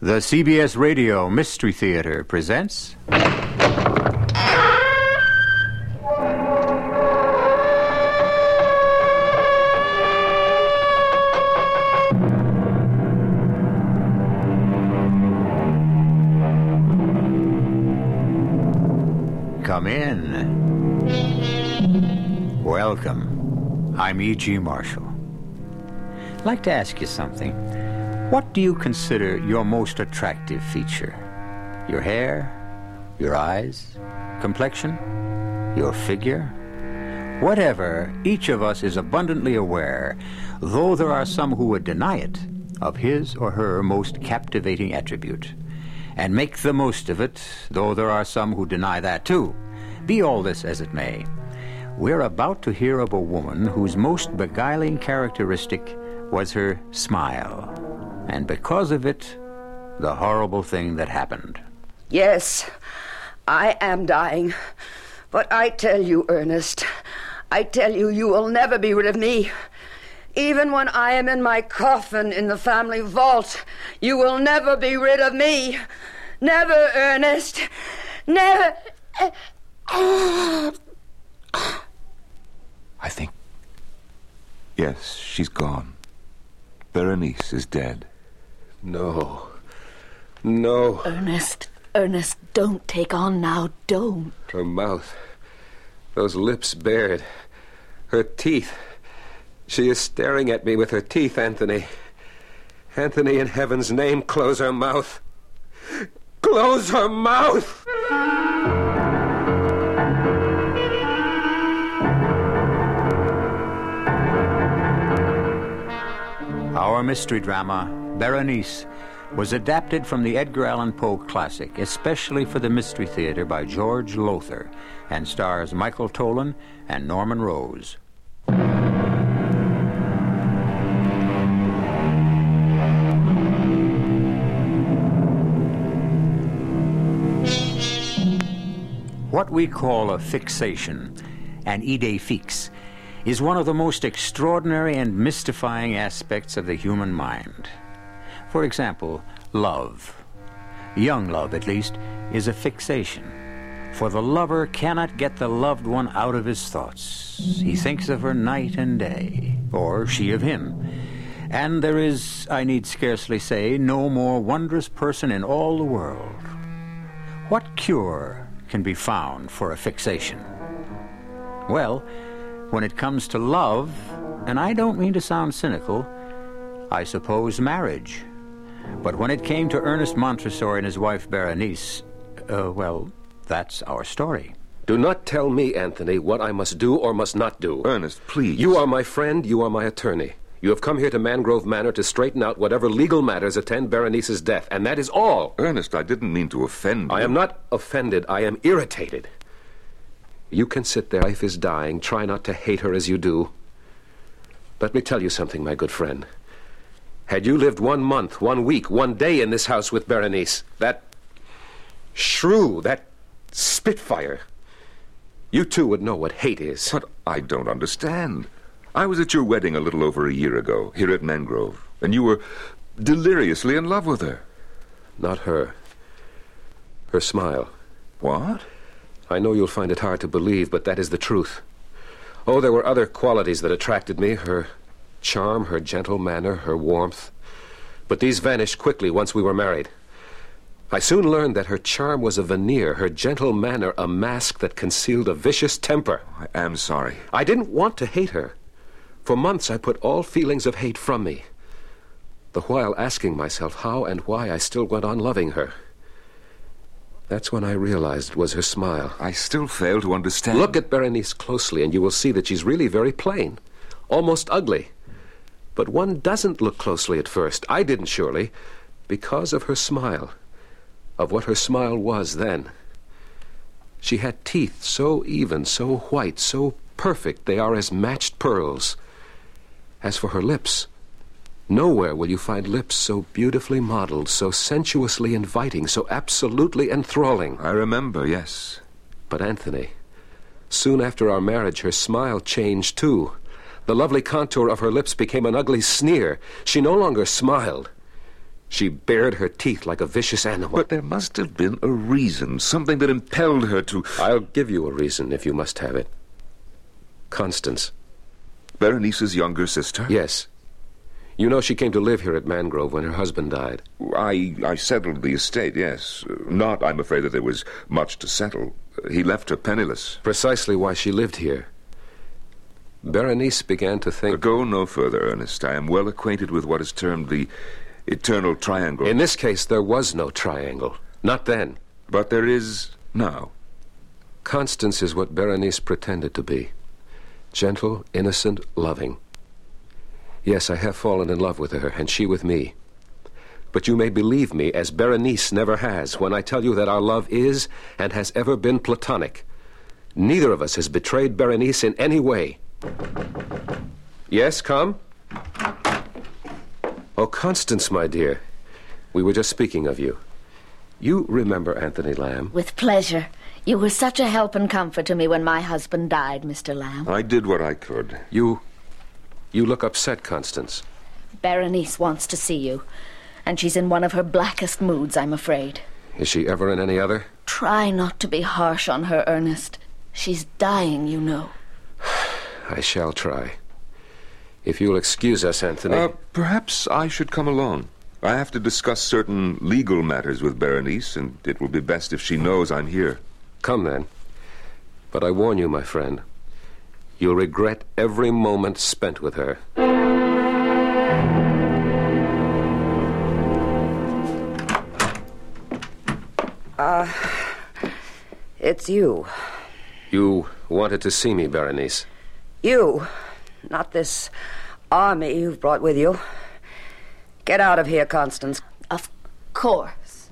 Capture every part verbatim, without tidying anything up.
The C B S Radio Mystery Theater presents... Come in. Welcome. I'm E G. Marshall. I'd like to ask you something. What do you consider your most attractive feature? Your hair? Your eyes? Complexion? Your figure? Whatever, each of us is abundantly aware, though there are some who would deny it, of his or her most captivating attribute, and make the most of it, though there are some who deny that too. Be all this as it may, we're about to hear of a woman whose most beguiling characteristic was her smile. And because of it, the horrible thing that happened. Yes, I am dying. But I tell you, Ernest, I tell you, you will never be rid of me. Even when I am in my coffin in the family vault, you will never be rid of me. Never, Ernest. Never. I think... Yes, she's gone. Berenice is dead. No. No. Ernest, Ernest, don't take on now, don't. Her mouth. Those lips bared. Her teeth. She is staring at me with her teeth, Anthony. Anthony, in heaven's name, close her mouth. Close her mouth! Our mystery drama, Berenice, was adapted from the Edgar Allan Poe classic, especially for the Mystery Theater by George Lowther, and stars Michael Tolan and Norman Rose. What we call a fixation, an idée fixe, is one of the most extraordinary and mystifying aspects of the human mind. For example, love. Young love, at least, is a fixation. For the lover cannot get the loved one out of his thoughts. He thinks of her night and day, or she of him. And there is, I need scarcely say, no more wondrous person in all the world. What cure can be found for a fixation? Well, when it comes to love, and I don't mean to sound cynical, I suppose marriage. But when it came to Ernest Montresor and his wife Berenice, uh, well, that's our story. Do not tell me, Anthony, what I must do or must not do. Ernest, please. You are my friend, you are my attorney. You have come here to Mangrove Manor to straighten out whatever legal matters attend Berenice's death, and that is all. Ernest, I didn't mean to offend you. I am not offended, I am irritated. You can sit there, life is dying, try not to hate her as you do. Let me tell you something, my good friend. Had you lived one month, one week, one day in this house with Berenice, that shrew, that spitfire, you too would know what hate is. But I don't understand. I was at your wedding a little over a year ago, here at Mangrove, and you were deliriously in love with her. Not her. Her smile. What? I know you'll find it hard to believe, but that is the truth. Oh, there were other qualities that attracted me. Her charm, her gentle manner, her warmth. But these vanished quickly once we were married. I soon learned that her charm was a veneer, her gentle manner a mask that concealed a vicious temper. I am sorry. I didn't want to hate her. For months I put all feelings of hate from me, the while asking myself how and why I still went on loving her. That's when I realized it was her smile. I still fail to understand. Look at Berenice closely, and you will see that she's really very plain, almost ugly. But one doesn't look closely at first. I didn't, surely, because of her smile, of what her smile was then. She had teeth so even, so white, so perfect, they are as matched pearls. As for her lips, nowhere will you find lips so beautifully modeled, so sensuously inviting, so absolutely enthralling. I remember, yes. But Anthony, soon after our marriage, her smile changed too. The lovely contour of her lips became an ugly sneer. She no longer smiled. She bared her teeth like a vicious animal. But there must have been a reason, something that impelled her to... I'll give you a reason if you must have it. Constance. Berenice's younger sister? Yes. You know she came to live here at Mangrove when her husband died. I, I settled the estate, yes. Not, I'm afraid, that there was much to settle. He left her penniless. Precisely why she lived here. Berenice began to think... Go no further, Ernest. I am well acquainted with what is termed the eternal triangle. In this case, there was no triangle. Not then. But there is now. Constance is what Berenice pretended to be. Gentle, innocent, loving. Yes, I have fallen in love with her, and she with me. But you may believe me, as Berenice never has, when I tell you that our love is and has ever been platonic. Neither of us has betrayed Berenice in any way. Yes, come? Oh, Constance, my dear. We were just speaking of you. You remember Anthony Lamb? With pleasure. You were such a help and comfort to me when my husband died, Mister Lamb. I did what I could. You... you look upset, Constance. Berenice wants to see you. And she's in one of her blackest moods, I'm afraid. Is she ever in any other? Try not to be harsh on her, Ernest. She's dying, you know. I shall try. If you'll excuse us, Anthony... Uh, perhaps I should come along. I have to discuss certain legal matters with Berenice, and it will be best if she knows I'm here. Come, then. But I warn you, my friend, you'll regret every moment spent with her. Uh, it's you. You wanted to see me, Berenice. You, not this army you've brought with you. Get out of here, Constance. Of course.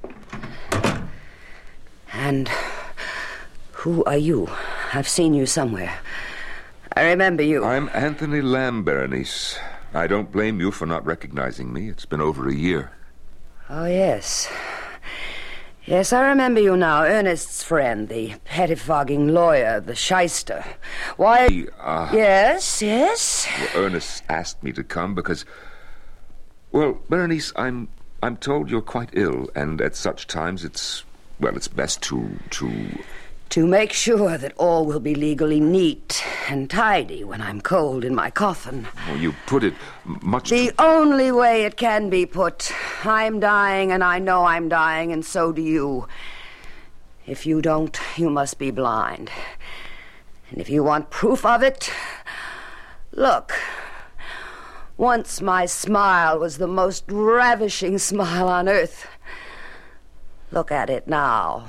And who are you? I've seen you somewhere. I remember you. I'm Anthony Lamb, Berenice. I don't blame you for not recognizing me. It's been over a year. Oh, yes. Yes, I remember you now. Ernest's friend, the pettifogging lawyer, the shyster. Why... The, uh, yes, yes? Well, Ernest asked me to come because... Well, Berenice, I'm I'm told you're quite ill, and at such times it's... Well, it's best to... to... To make sure that all will be legally neat and tidy when I'm cold in my coffin. Well, you put it much... The too... only way it can be put. I'm dying, and I know I'm dying, and so do you. If you don't, you must be blind. And if you want proof of it, look. Once my smile was the most ravishing smile on earth. Look at it now.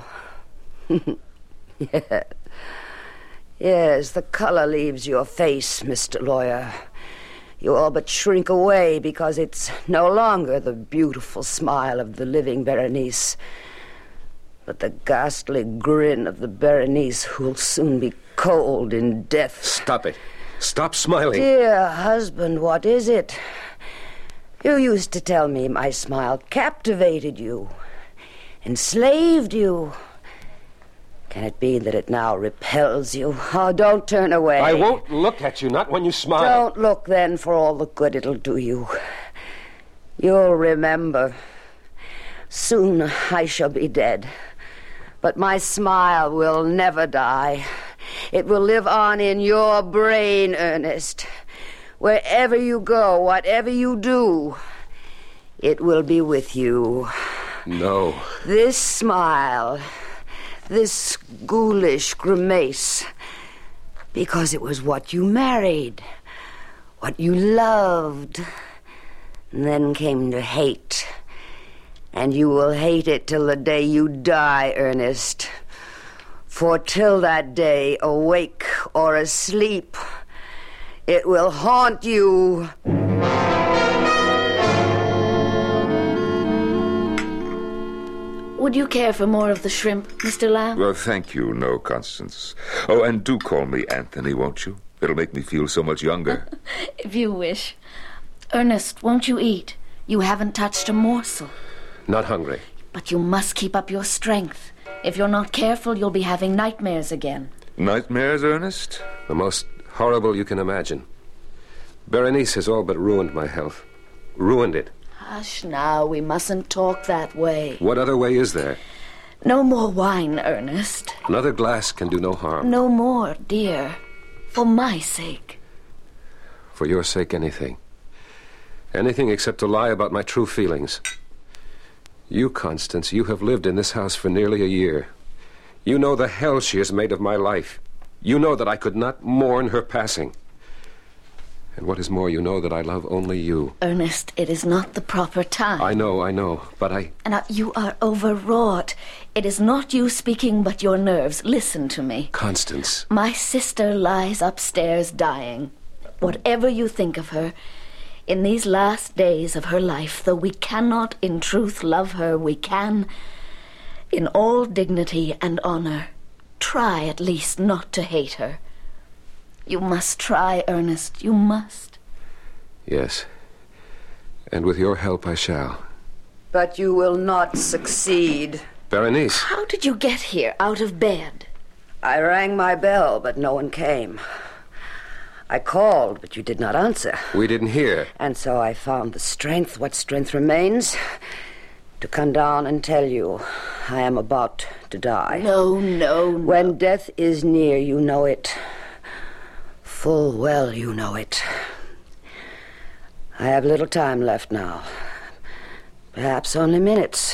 Yes. Yes, the color leaves your face, Mister Lawyer. You all but shrink away because it's no longer the beautiful smile of the living Berenice, but the ghastly grin of the Berenice who'll soon be cold in death. Stop it. Stop smiling. Dear husband, what is it? You used to tell me my smile captivated you, enslaved you. Can it be that it now repels you? Oh, don't turn away. I won't look at you, not when you smile. Don't look then, for all the good it'll do you. You'll remember. Soon I shall be dead, but my smile will never die. It will live on in your brain, Ernest. Wherever you go, whatever you do, it will be with you. No. This smile... This ghoulish grimace, because it was what you married, what you loved, and then came to hate. And you will hate it till the day you die, Ernest. For till that day, awake or asleep, it will haunt you. Would you care for more of the shrimp, Mister Lamb? Well, thank you, no, Constance. Oh, and do call me Anthony, won't you? It'll make me feel so much younger. If you wish. Ernest, won't you eat? You haven't touched a morsel. Not hungry. But you must keep up your strength. If you're not careful, you'll be having nightmares again. Nightmares, Ernest? The most horrible you can imagine. Berenice has all but ruined my health. Ruined it. Hush now, we mustn't talk that way. What other way is there? No more wine, Ernest. Another glass can do no harm. No more, dear. For my sake. For your sake, anything. Anything except to lie about my true feelings. You, Constance, you have lived in this house for nearly a year. You know the hell she has made of my life. You know that I could not mourn her passing. And what is more, you know that I love only you. Ernest, it is not the proper time. I know, I know, but I... Now, you are overwrought. It is not you speaking, but your nerves. Listen to me. Constance. My sister lies upstairs dying. Whatever you think of her, in these last days of her life, though we cannot in truth love her, we can, in all dignity and honor, try at least not to hate her. You must try, Ernest, you must. Yes, and with your help I shall. But you will not succeed. Berenice. How did you get here, out of bed? I rang my bell, but no one came. I called, but you did not answer. We didn't hear. And so I found the strength, what strength remains, to come down and tell you I am about to die. No, no, no. When death is near, you know it. Full well you know it. I have little time left now. Perhaps only minutes.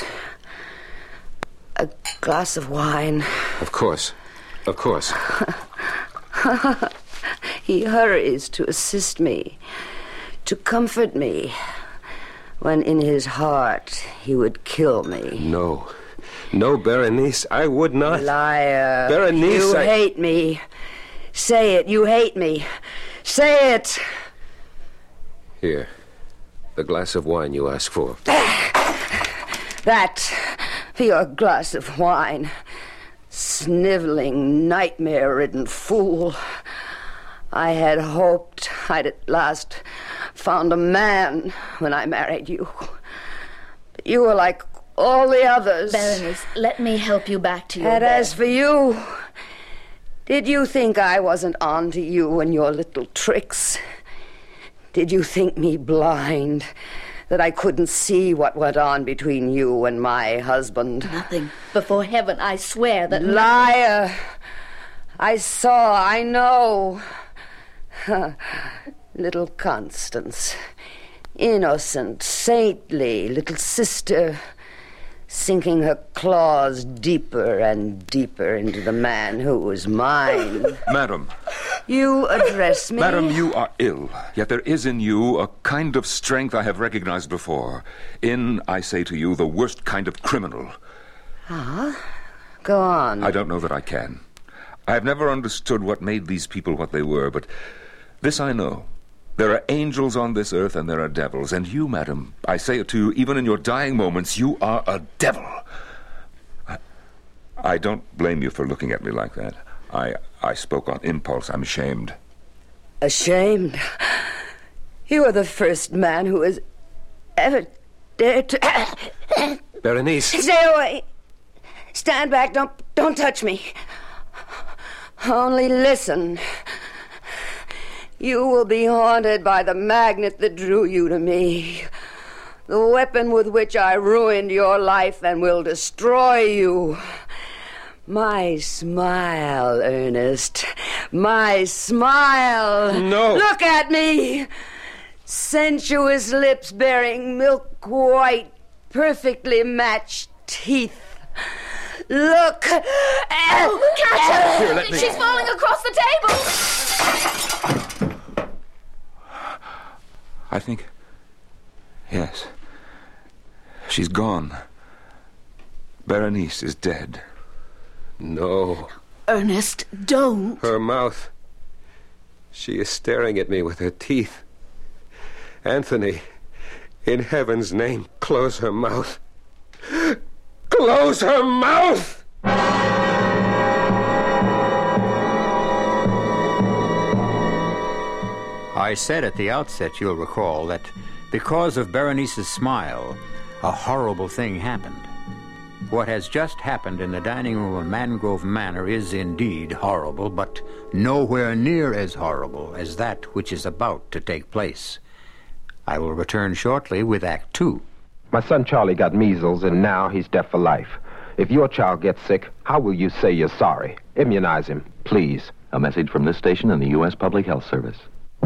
A glass of wine. Of course. Of course. He hurries to assist me, to comfort me, when in his heart he would kill me. No. No, Berenice, I would not. Liar. Berenice, you I... hate me. Say it, you hate me. Say it. Here. The glass of wine you asked for. That for your glass of wine. Sniveling, nightmare-ridden fool. I had hoped I'd at last found a man when I married you. But you were like all the others. Berenice, let me help you back to your And bed. as for you, did you think I wasn't on to you and your little tricks? Did you think me blind, that I couldn't see what went on between you and my husband? Nothing. Before heaven, I swear that... Liar! I saw, I know. Little Constance, innocent, saintly little sister, sinking her claws deeper and deeper into the man who was mine. Madam. You address me? Madam, you are ill, yet there is in you a kind of strength I have recognized before. In, I say to you, the worst kind of criminal. Ah? Go on. I don't know that I can. I have never understood what made these people what they were, but this I know. There are angels on this earth and there are devils, and you, madam, I say it to you, even in your dying moments, you are a devil. I, I don't blame you for looking at me like that. I, I spoke on impulse. I'm ashamed. Ashamed? You are the first man who has ever dared to... Berenice. Stay away. Stand back. Don't, don't touch me. Only listen. You will be haunted by the magnet that drew you to me. The weapon with which I ruined your life and will destroy you. My smile, Ernest. My smile. No. Look at me. Sensuous lips bearing milk-white, perfectly matched teeth. Look. Oh, catch her! Here, let me- She's falling across the table! I think... Yes. She's gone. Berenice is dead. No. Ernest, don't. Her mouth. She is staring at me with her teeth. Anthony, in heaven's name, close her mouth. Close her mouth! I said at the outset, you'll recall, that because of Berenice's smile, a horrible thing happened. What has just happened in the dining room of Mangrove Manor is indeed horrible, but nowhere near as horrible as that which is about to take place. I will return shortly with Act Two. My son Charlie got measles, and now he's deaf for life. If your child gets sick, how will you say you're sorry? Immunize him, please. A message from this station and the U S Public Health Service.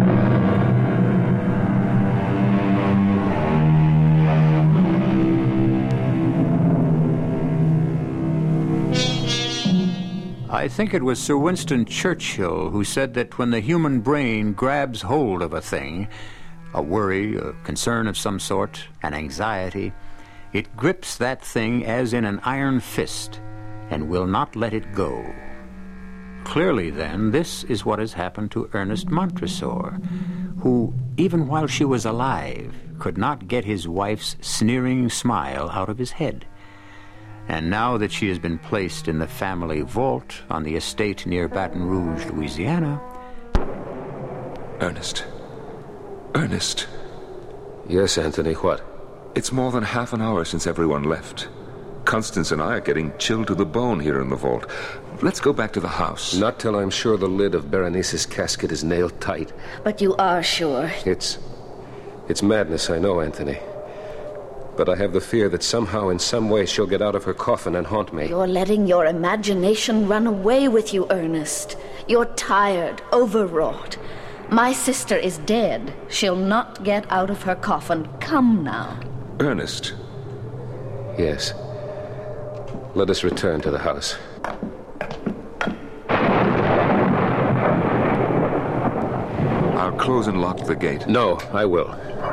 I think it was Sir Winston Churchill who said that when the human brain grabs hold of a thing, a worry, a concern of some sort, an anxiety, it grips that thing as in an iron fist and will not let it go. Clearly, then, this is what has happened to Ernest Montresor, who, even while she was alive, could not get his wife's sneering smile out of his head. And now that she has been placed in the family vault on the estate near Baton Rouge, Louisiana... Ernest. Ernest. Yes, Anthony, what? It's more than half an hour since everyone left. Constance and I are getting chilled to the bone here in the vault. Let's go back to the house. Not till I'm sure the lid of Berenice's casket is nailed tight. But you are sure? It's... it's madness, I know, Anthony. But I have the fear that somehow, in some way, she'll get out of her coffin and haunt me. You're letting your imagination run away with you, Ernest. You're tired, overwrought. My sister is dead. She'll not get out of her coffin. Come now. Ernest. Yes. Let us return to the house. I'll close and lock the gate. No, I will.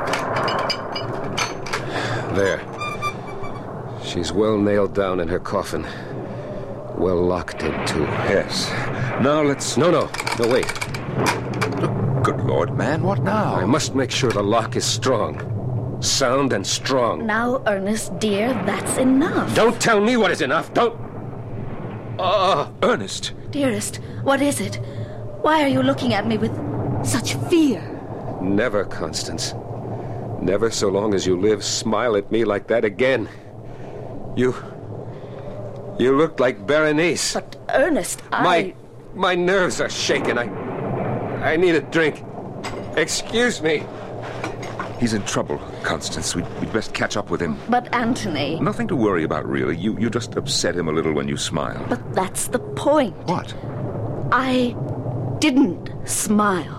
There. She's well nailed down in her coffin. Well locked in, too. Yes. Now let's... No, no. No, wait. Good Lord, man, what now? I must make sure the lock is strong. Sound and strong. Now, Ernest, dear, that's enough. Don't tell me what is enough. Don't... Ah, uh, Ernest. Dearest, what is it? Why are you looking at me with such fear? Never, Constance. Never, so long as you live, smile at me like that again. You... You look like Berenice. But, Ernest, I... My... My nerves are shaken. I... I need a drink. Excuse me. He's in trouble, Constance. We'd, we'd best catch up with him. But, Anthony... Nothing to worry about, really. You, you just upset him a little when you smile. But that's the point. What? I didn't smile.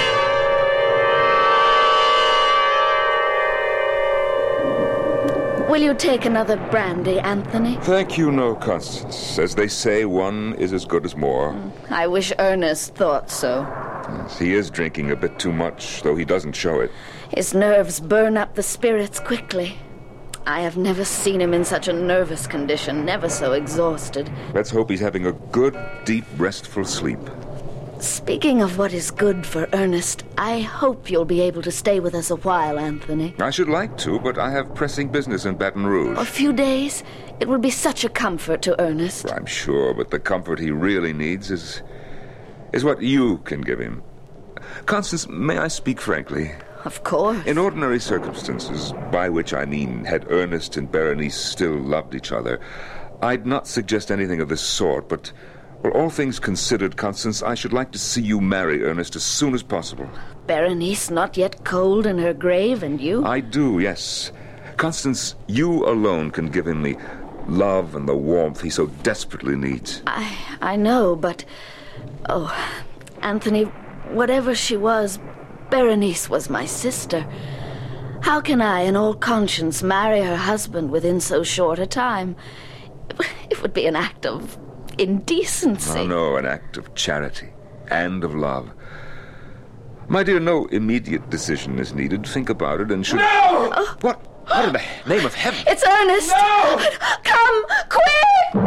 Will you take another brandy, Anthony? Thank you, no, Constance. As they say, one is as good as more. I wish Ernest thought so. Yes, he is drinking a bit too much, though he doesn't show it. His nerves burn up the spirits quickly. I have never seen him in such a nervous condition, never so exhausted. Let's hope he's having a good, deep, restful sleep. Speaking of what is good for Ernest, I hope you'll be able to stay with us a while, Anthony. I should like to, but I have pressing business in Baton Rouge. A few days? It would be such a comfort to Ernest. I'm sure, but the comfort he really needs is... is what you can give him. Constance, may I speak frankly? Of course. In ordinary circumstances, by which I mean had Ernest and Berenice still loved each other, I'd not suggest anything of this sort, but... well, all things considered, Constance, I should like to see you marry Ernest as soon as possible. Berenice not yet cold in her grave, and you? I do, yes. Constance, you alone can give him the love and the warmth he so desperately needs. I, I know, but... oh, Anthony, whatever she was, Berenice was my sister. How can I, in all conscience, marry her husband within so short a time? It would be an act of... indecency. Oh, no, an act of charity and of love. My dear, no immediate decision is needed. Think about it and should... No! Oh. What? What in the name of heaven? It's Ernest! No! Come, quick!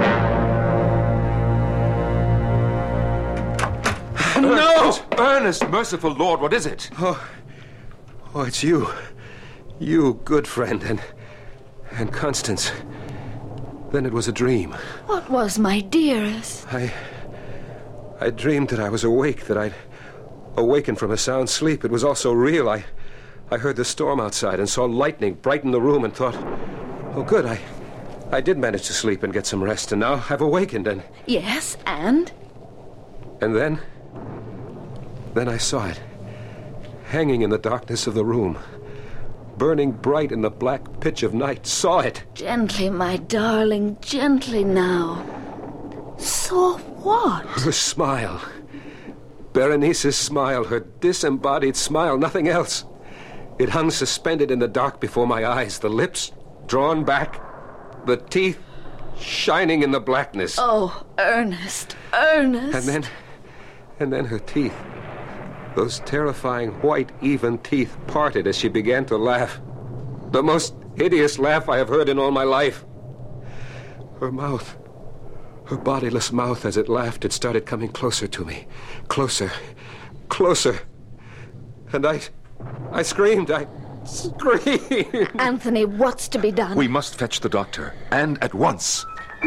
No! Ernest, merciful Lord, what is it? Oh, oh, it's you. You, good friend, and... and Constance. Then it was a dream. What was, my dearest? I... I dreamed that I was awake, that I'd awakened from a sound sleep. It was all so real. I... I heard the storm outside and saw lightning brighten the room and thought, oh, good, I... I did manage to sleep and get some rest, and now I've awakened, and... Yes, and? And then... Then I saw it, hanging in the darkness of the room. burning bright in the black pitch of night, saw it. Gently, my darling, gently now. Saw what? Her smile. Berenice's smile, her disembodied smile, nothing else. It hung suspended in the dark before my eyes, the lips drawn back, the teeth shining in the blackness. Oh, Ernest, Ernest. And then, and then her teeth, those terrifying white, even teeth parted as she began to laugh. The most hideous laugh I have heard in all my life. Her mouth, her bodiless mouth, as it laughed, it started coming closer to me. Closer, closer. And I, I screamed, I screamed. Anthony, what's to be done? We must fetch the doctor, and at once.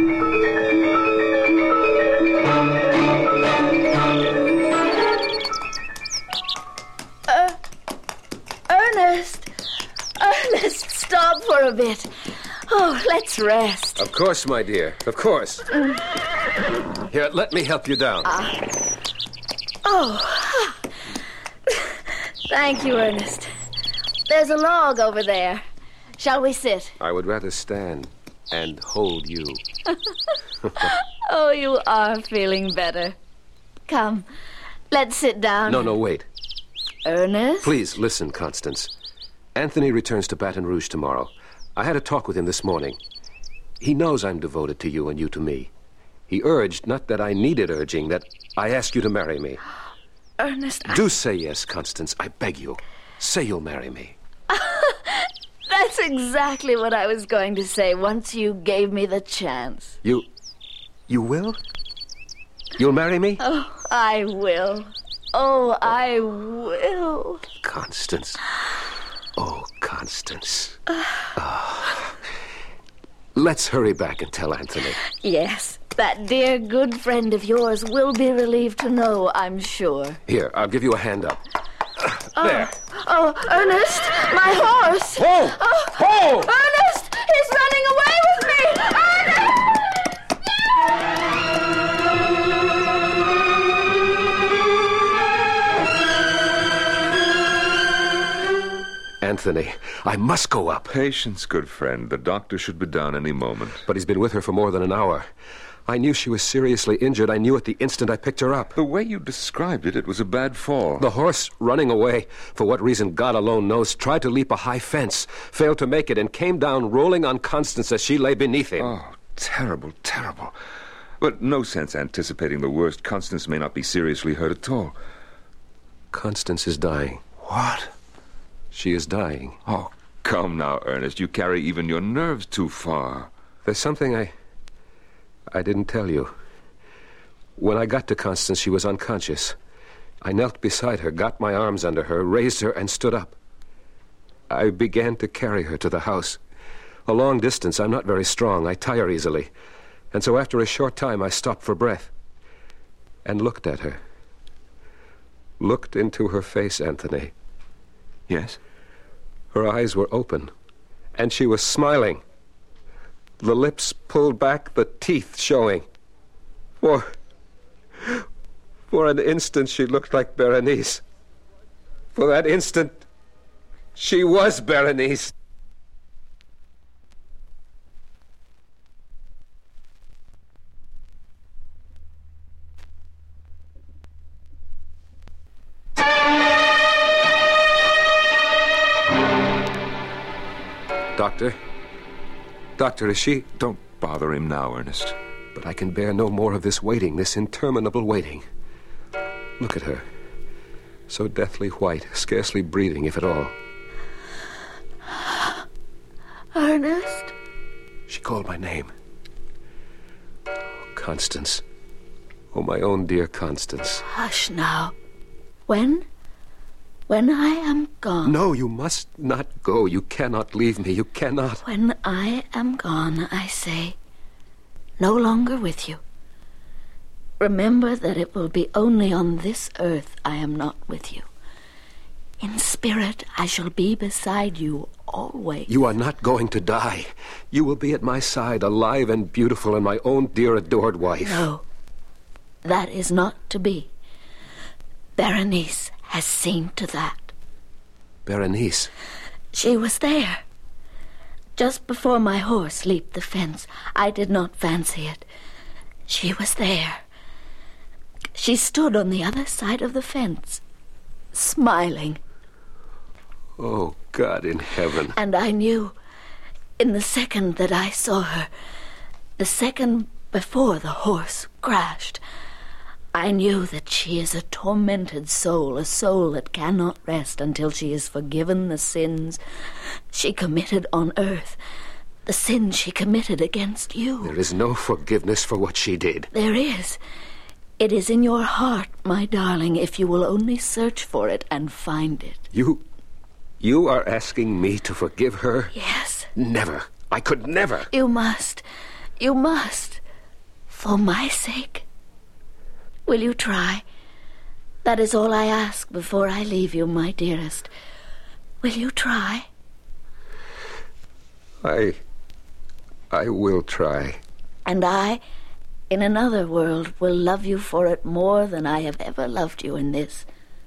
Uh, Ernest! Ernest, stop for a bit. Oh, let's rest. Of course, my dear, of course. Here, let me help you down. Uh, oh, thank you, Ernest. There's a log over there. Shall we sit? I would rather stand and hold you. Oh, you are feeling better. Come, let's sit down. No, no, wait. Ernest? Please, listen, Constance. Anthony returns to Baton Rouge tomorrow. I had a talk with him this morning. He knows I'm devoted to you and you to me. He urged, not that I needed urging, that I ask you to marry me. Ernest, I... Do say yes, Constance, I beg you. Say you'll marry me. That's exactly what I was going to say once you gave me the chance. You... you will? You'll marry me? Oh, I will. Oh, I will. Constance. Oh, Constance. Oh. Let's hurry back and tell Anthony. Yes, that dear good friend of yours will be relieved to know, I'm sure. Here, I'll give you a hand up. Oh. There. Oh, Ernest, my horse. Oh! Oh! Oh! Ernest, he's running away with me! Ernest! Anthony, I must go up. Patience, good friend. The doctor should be down any moment. But he's been with her for more than an hour. I knew she was seriously injured. I knew it the instant I picked her up. The way you described it, it was a bad fall. The horse, running away, for what reason God alone knows, tried to leap a high fence, failed to make it, and came down rolling on Constance as she lay beneath him. Oh, terrible, terrible. But no sense anticipating the worst. Constance may not be seriously hurt at all. Constance is dying. What? She is dying. Oh, come now, Ernest. You carry even your nerves too far. There's something I... I didn't tell you. When I got to Constance, she was unconscious. I knelt beside her, got my arms under her, raised her, and stood up. I began to carry her to the house. A long distance. I'm not very strong. I tire easily. And so after a short time, I stopped for breath and looked at her. Looked into her face, Anthony. Yes? Her eyes were open, and she was smiling. The lips pulled back, the teeth showing. For... For an instant, she looked like Berenice. For that instant, she was Berenice. Doctor? Doctor, is she... Don't bother him now, Ernest. But I can bear no more of this waiting, this interminable waiting. Look at her. So deathly white, scarcely breathing, if at all. Ernest? She called my name. Oh, Constance. Oh, my own dear Constance. Hush now. When? When I am gone... No, you must not go. You cannot leave me. You cannot. When I am gone, I say, no longer with you. Remember that it will be only on this earth I am not with you. In spirit, I shall be beside you always. You are not going to die. You will be at my side, alive and beautiful, and my own dear adored wife. No, that is not to be. Berenice has seen to that. Berenice? She was there. Just before my horse leaped the fence, I did not fancy it. She was there. She stood on the other side of the fence, smiling. Oh, God in heaven. And I knew, in the second that I saw her, the second before the horse crashed, I knew that she is a tormented soul, a soul that cannot rest until she is forgiven the sins she committed on earth, the sins she committed against you. There is no forgiveness for what she did. There is. It is in your heart, my darling, if you will only search for it and find it. You... you are asking me to forgive her? Yes. Never. I could never. You must. You must. For my sake. Will you try? That is all I ask before I leave you, my dearest. Will you try? I... I will try. And I, in another world, will love you for it more than I have ever loved you in this.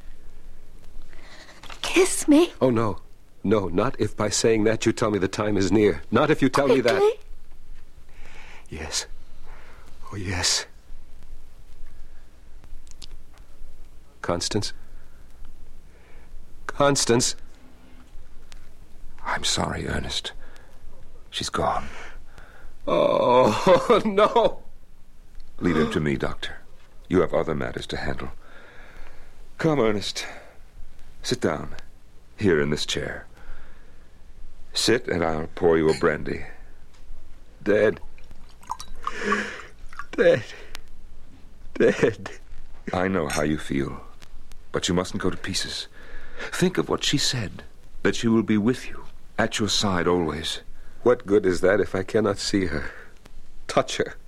Kiss me. Oh, no. No, not if by saying that you tell me the time is near. Not if you tell Quickly. me that. Yes. Oh, yes. Constance? Constance? I'm sorry, Ernest. She's gone. Oh, no. Leave him to me, Doctor. You have other matters to handle. Come, Ernest. Sit down. Here in this chair. Sit, and I'll pour you a brandy. Dead. Dead. Dead. I know how you feel, but you mustn't go to pieces. Think of what she said, that she will be with you, at your side always. What good is that if I cannot see her, touch her?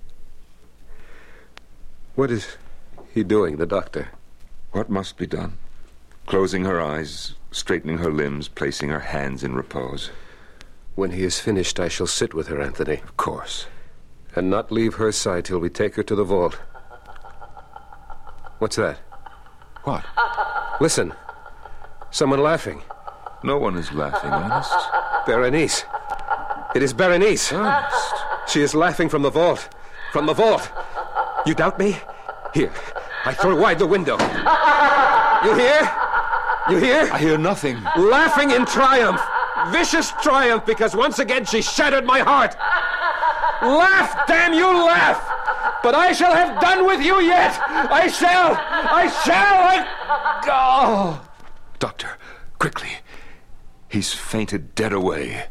What is he doing, the doctor? What must be done? Closing her eyes, straightening her limbs, placing her hands in repose. When he is finished, I shall sit with her, Anthony. Of course. And not leave her side till we take her to the vault. What's that? What? Listen. Someone laughing. No one is laughing, Ernest. Berenice. It is Berenice. Ernest. She is laughing from the vault. From the vault. You doubt me? Here. I throw wide the window. You hear? You hear? I hear nothing. Laughing in triumph. Vicious triumph, because once again she shattered my heart. Laugh, damn you, laugh! But I shall have done with you yet! I shall! I shall! I... Oh! Doctor, quickly. He's fainted dead away.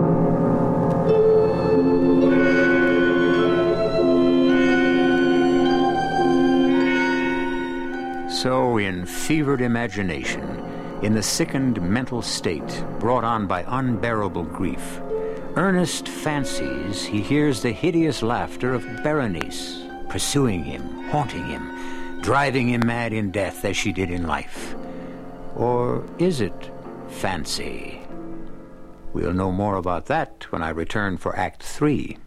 So, in fevered imagination, in the sickened mental state brought on by unbearable grief, Ernest fancies he hears the hideous laughter of Berenice, pursuing him, haunting him, driving him mad in death as she did in life. Or is it fancy? We'll know more about that when I return for Act Three.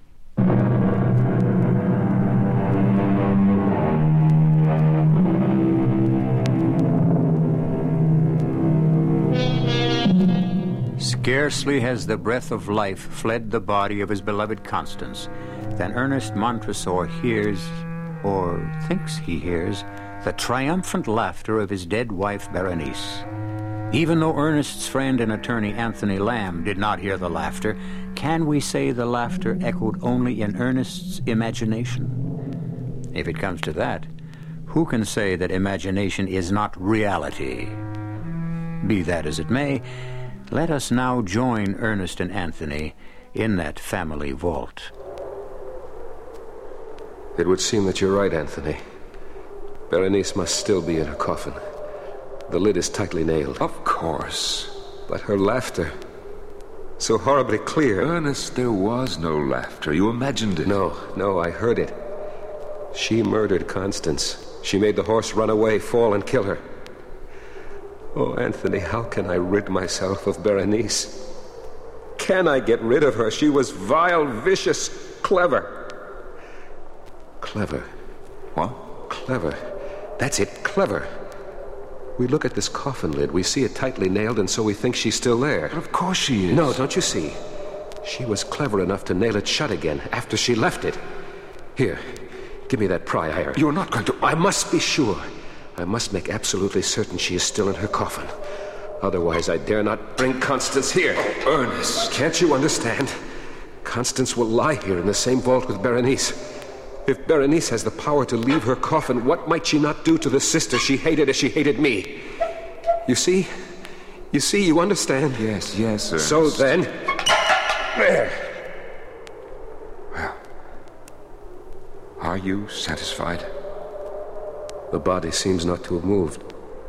Scarcely has the breath of life fled the body of his beloved Constance than Ernest Montresor hears, or thinks he hears, the triumphant laughter of his dead wife Berenice. Even though Ernest's friend and attorney Anthony Lamb did not hear the laughter, can we say the laughter echoed only in Ernest's imagination? If it comes to that, who can say that imagination is not reality? Be that as it may, let us now join Ernest and Anthony in that family vault. It would seem that you're right, Anthony. Berenice must still be in her coffin. The lid is tightly nailed. Of course. But her laughter, so horribly clear. Ernest, there was no laughter. You imagined it. No, no, I heard it. She murdered Constance. She made the horse run away, fall, and kill her. Oh, Anthony, how can I rid myself of Berenice? Can I get rid of her? She was vile, vicious, clever. Clever. What? Clever. That's it, clever. We look at this coffin lid. We see it tightly nailed, and so we think she's still there. But of course she is. No, don't you see? She was clever enough to nail it shut again after she left it. Here, give me that pry iron. You're not going to... I must be sure. I must make absolutely certain she is still in her coffin. Otherwise, I dare not bring Constance here. Ernest. Can't you understand? Constance will lie here in the same vault with Berenice. If Berenice has the power to leave her coffin, what might she not do to the sister she hated as she hated me? You see? You see, you understand? Yes, yes, Ernest. So then... There! Well, are you satisfied? The body seems not to have moved.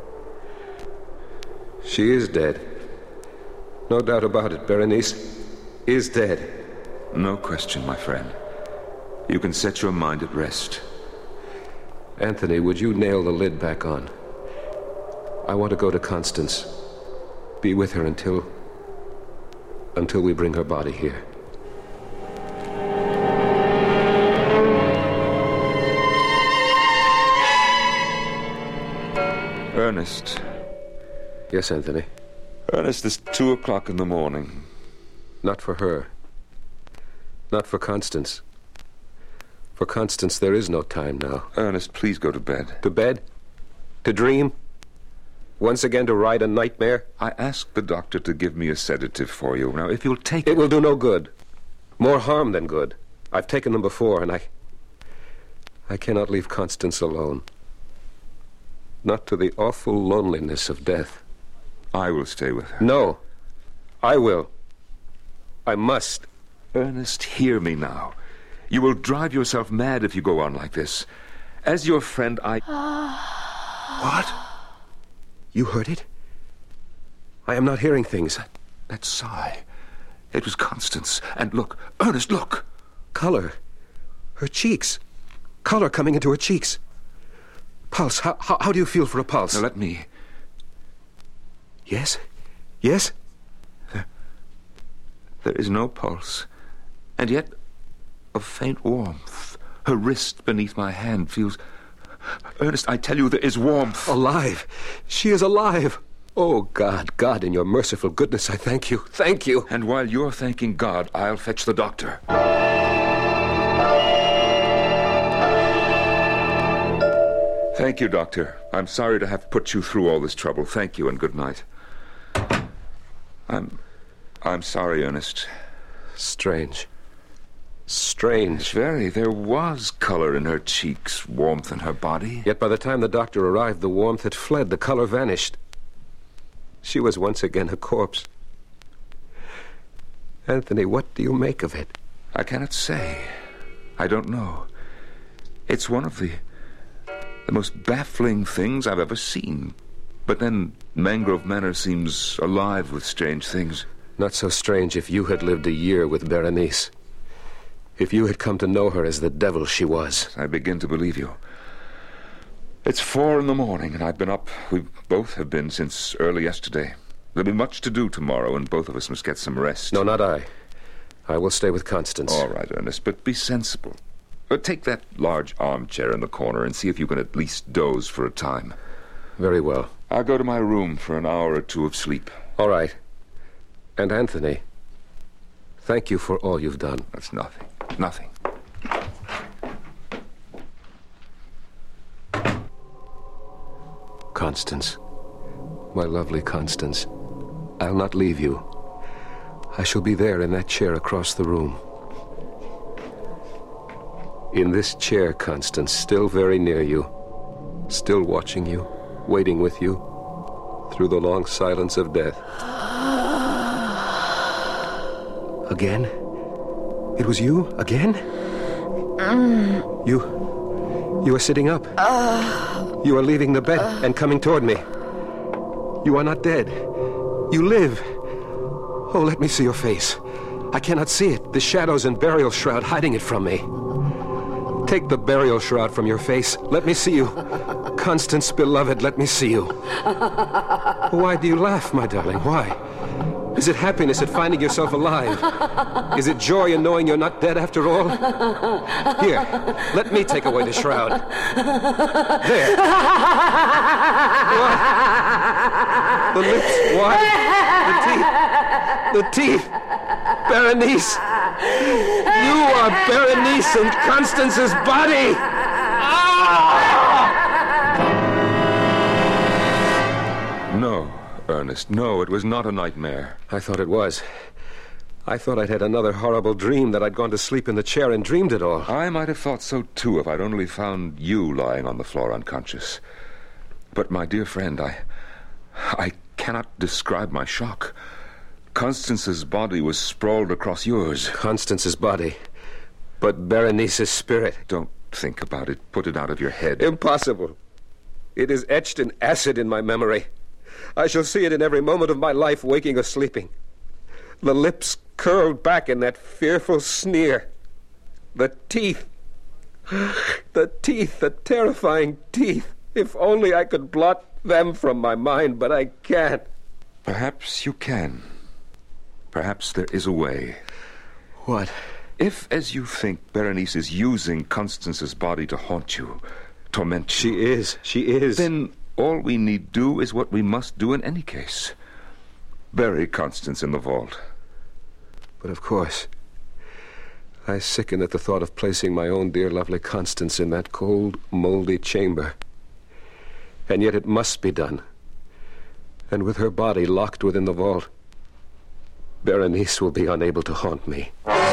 She is dead. No doubt about it, Berenice is dead. No question, my friend. You can set your mind at rest. Anthony, would you nail the lid back on? I want to go to Constance. Be with her until... until we bring her body here. Ernest. Yes, Anthony? Ernest, it's two o'clock in the morning. Not for her. Not for Constance. For Constance, there is no time now. Ernest, please go to bed. To bed? To dream? Once again to ride a nightmare? I asked the doctor to give me a sedative for you. Now, if you'll take it... It will do no good. More harm than good. I've taken them before, and I... I cannot leave Constance alone. Not to the awful loneliness of death. I will stay with her. No. I will. I must. Ernest, hear me now. You will drive yourself mad if you go on like this. As your friend, I... What? You heard it? I am not hearing things. That, that sigh. It was Constance. And look, Ernest, look. Color. Her cheeks. Color coming into her cheeks. Pulse. How, how, how do you feel for a pulse? Now, let me... Yes? Yes? There, there is no pulse. And yet, a faint warmth. Her wrist beneath my hand feels... Ernest, I tell you, there is warmth. Alive. She is alive. Oh, God, God, in your merciful goodness, I thank you. Thank you. And while you're thanking God, I'll fetch the doctor. Thank you, Doctor. I'm sorry to have put you through all this trouble. Thank you and good night. I'm... I'm sorry, Ernest. Strange. Strange. Very. There was color in her cheeks, warmth in her body. Yet by the time the doctor arrived, the warmth had fled, the color vanished. She was once again a corpse. Anthony, what do you make of it? I cannot say. I don't know. It's one of the... the most baffling things I've ever seen. But then Mangrove Manor seems alive with strange things. Not so strange if you had lived a year with Berenice. If you had come to know her as the devil she was. I begin to believe you. It's four in the morning, and I've been up. We both have been since early yesterday. There'll be much to do tomorrow, and both of us must get some rest. No, not I. I will stay with Constance. All right, Ernest, but be sensible. But take that large armchair in the corner and see if you can at least doze for a time. Very well. I'll go to my room for an hour or two of sleep. All right. And Anthony, thank you for all you've done. That's nothing. Nothing. Constance, my lovely Constance, I'll not leave you. I shall be there in that chair across the room. In this chair, Constance, still very near you, still watching you, waiting with you, through the long silence of death. Again? It was you? Again? Mm. You... You are sitting up. Uh, you are leaving the bed uh, and coming toward me. You are not dead. You live. Oh, let me see your face. I cannot see it. The shadows and burial shroud hiding it from me. Take the burial shroud from your face. Let me see you. Constance, beloved, let me see you. Why do you laugh, my darling? Why? Is it happiness at finding yourself alive? Is it joy in knowing you're not dead after all? Here, let me take away the shroud. There. What? The lips, why? The teeth. The teeth. Berenice. You are Berenice in Constance's body. No, Ernest, no, it was not a nightmare. I thought it was. I thought I'd had another horrible dream, that I'd gone to sleep in the chair and dreamed it all. I might have thought so, too, if I'd only found you lying on the floor unconscious. But, my dear friend, I... I cannot describe my shock. Constance's body was sprawled across yours. Constance's body, but Berenice's spirit. Don't think about it. Put it out of your head. Impossible. It is etched in acid in my memory. I shall see it in every moment of my life, waking or sleeping. The lips curled back in that fearful sneer. The teeth. The teeth, the terrifying teeth. If only I could blot them from my mind, but I can't. Perhaps you can. Perhaps there is a way. What? If, as you think, Berenice is using Constance's body to haunt you, torment you... She is. She is. Then all we need do is what we must do in any case. Bury Constance in the vault. But of course, I sicken at the thought of placing my own dear lovely Constance in that cold, moldy chamber. And yet it must be done. And with her body locked within the vault, Berenice will be unable to haunt me.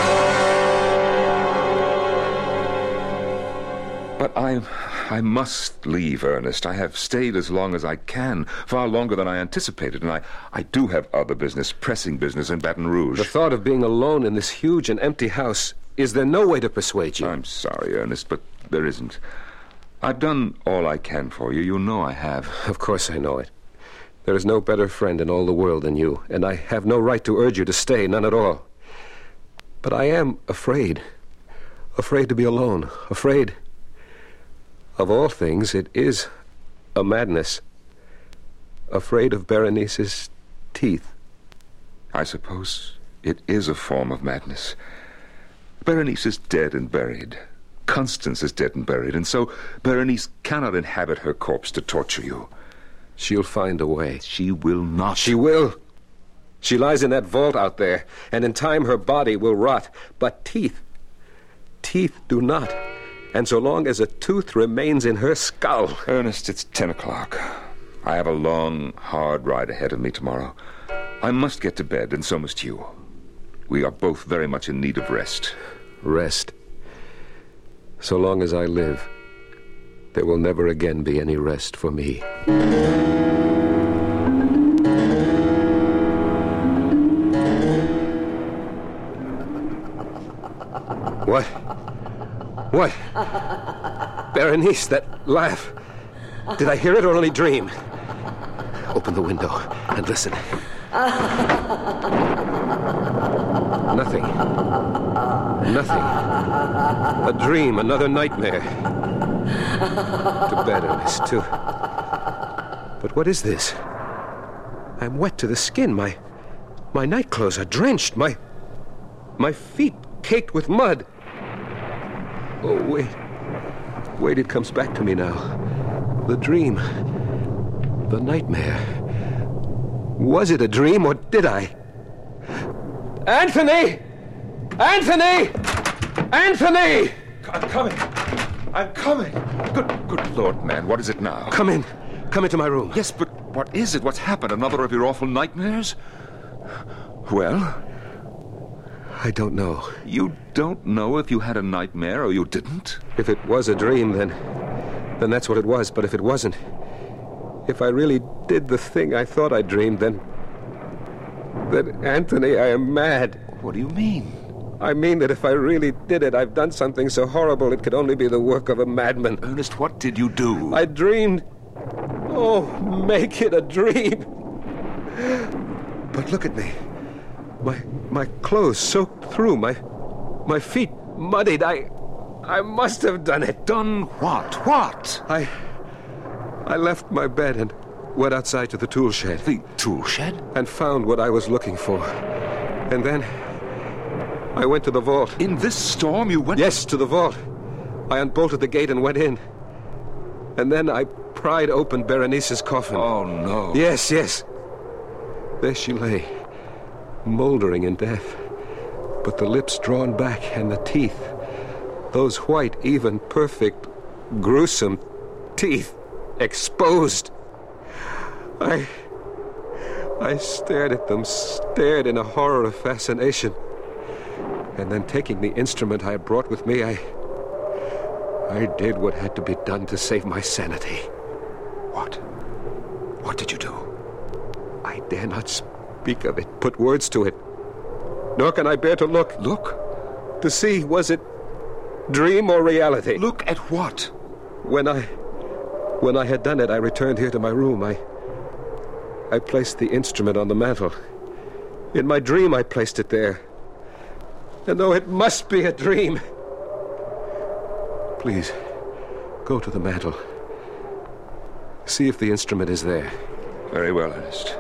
But I... I must leave, Ernest. I have stayed as long as I can, far longer than I anticipated, and I, I do have other business, pressing business in Baton Rouge. The thought of being alone in this huge and empty house, is there no way to persuade you? I'm sorry, Ernest, but there isn't. I've done all I can for you. You know I have. Of course I know it. There is no better friend in all the world than you, and I have no right to urge you to stay, none at all. But I am afraid. Afraid to be alone. Afraid... Of all things, it is a madness. Afraid of Berenice's teeth. I suppose it is a form of madness. Berenice is dead and buried. Constance is dead and buried, and so Berenice cannot inhabit her corpse to torture you. She'll find a way. She will not. She will. She lies in that vault out there, and in time her body will rot. But teeth, teeth do not. And so long as a tooth remains in her skull... Ernest, it's ten o'clock. I have a long, hard ride ahead of me tomorrow. I must get to bed, and so must you. We are both very much in need of rest. Rest. So long as I live, there will never again be any rest for me. What? What? Berenice, that laugh. Did I hear it or only dream? Open the window and listen. Nothing. Nothing. A dream, another nightmare. To bed, Ernest, too. But what is this? I'm wet to the skin. My my nightclothes are drenched. My my feet caked with mud. Oh, wait. Wait, it comes back to me now. The dream. The nightmare. Was it a dream, or did I? Anthony! Anthony! Anthony! I'm coming. I'm coming. Good, good Lord, man, what is it now? Come in. Come into my room. Yes, but what is it? What's happened? Another of your awful nightmares? Well? I don't know. You don't know if you had a nightmare or you didn't? If it was a dream, then... then that's what it was. But if it wasn't... if I really did the thing I thought I dreamed, then... then, Anthony, I am mad. What do you mean? I mean that if I really did it, I've done something so horrible it could only be the work of a madman. Ernest, what did you do? I dreamed... Oh, make it a dream. But look at me. My my clothes soaked through, my my feet muddied. I I must have done it. Done what? What? I I left my bed and went outside to the tool shed. The tool shed? And found what I was looking for. And then I went to the vault. In this storm you went... Yes, to the vault. I unbolted the gate and went in. And then I pried open Berenice's coffin. Oh, no. Yes, yes. There she lay, moldering in death. But the lips drawn back and the teeth, those white, even, perfect, gruesome teeth, exposed. I... I stared at them, stared in a horror of fascination. And then taking the instrument I had brought with me, I... I did what had to be done to save my sanity. What? What did you do? I dare not speak of it, put words to it. Nor can I bear to look. Look? To see, was it dream or reality? Look at what? When I... When I had done it, I returned here to my room. I... I placed the instrument on the mantel. In my dream, I placed it there. And though it must be a dream... Please, go to the mantel. See if the instrument is there. Very well, Ernest.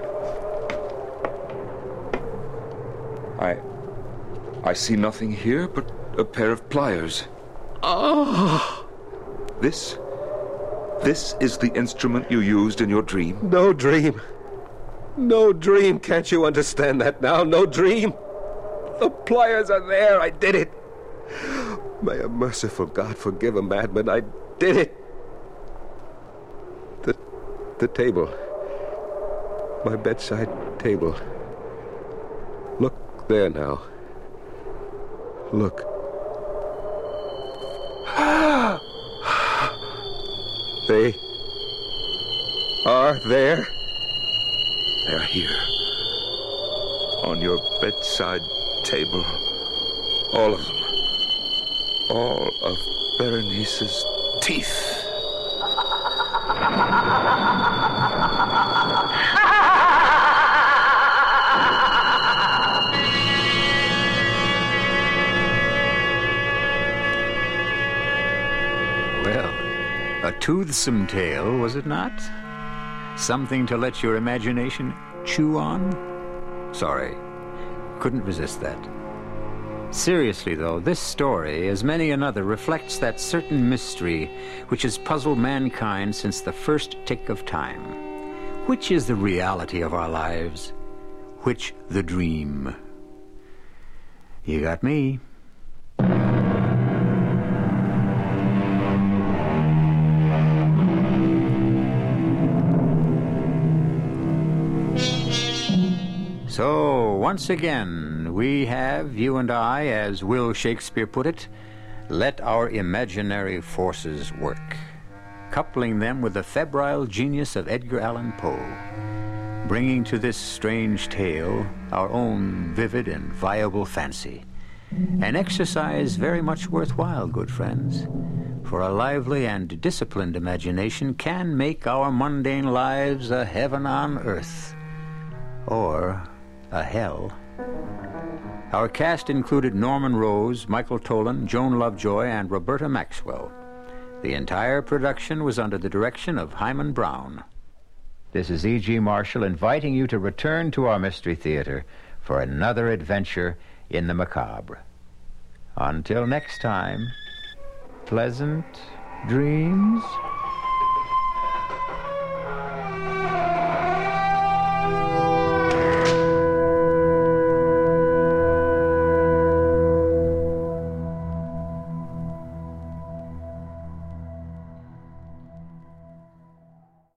I... I see nothing here but a pair of pliers. Oh! This... This is the instrument you used in your dream? No dream. No dream. Can't you understand that now? No dream. The pliers are there. I did it. May a merciful God forgive a madman. I did it. The, the table. My bedside table. Look there now. Look. They are there. They're here. On your bedside table. All of them. All of Berenice's teeth. Well, a toothsome tale, was it not? Something to let your imagination chew on? Sorry, couldn't resist that. Seriously, though, this story, as many another, reflects that certain mystery which has puzzled mankind since the first tick of time. Which is the reality of our lives? Which the dream? You got me. So, once again, we have, you and I, as Will Shakespeare put it, let our imaginary forces work, coupling them with the febrile genius of Edgar Allan Poe, bringing to this strange tale our own vivid and viable fancy, an exercise very much worthwhile, good friends, for a lively and disciplined imagination can make our mundane lives a heaven on earth, or a hell. Our cast included Norman Rose, Michael Tolan, Joan Lovejoy, and Roberta Maxwell. The entire production was under the direction of Hyman Brown. This is E G. Marshall inviting you to return to our Mystery Theater for another adventure in the macabre. Until next time, pleasant dreams.